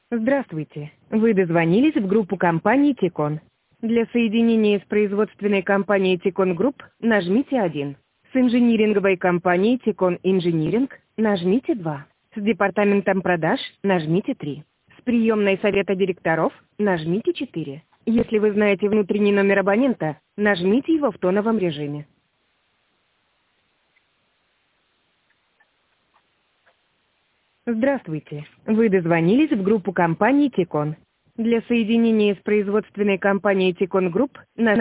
Здравствуйте. Вы дозвонились в группу компании Тикон. Для соединения с производственной компанией Тикон Групп нажмите 1. С инжиниринговой компанией Тикон Инжиниринг нажмите 2. С департаментом продаж нажмите 3. С приемной совета директоров нажмите 4. Если вы знаете внутренний номер абонента, нажмите его в тоновом режиме. Здравствуйте. Вы дозвонились в группу компании Тикон. Для соединения с производственной компанией Тикон Групп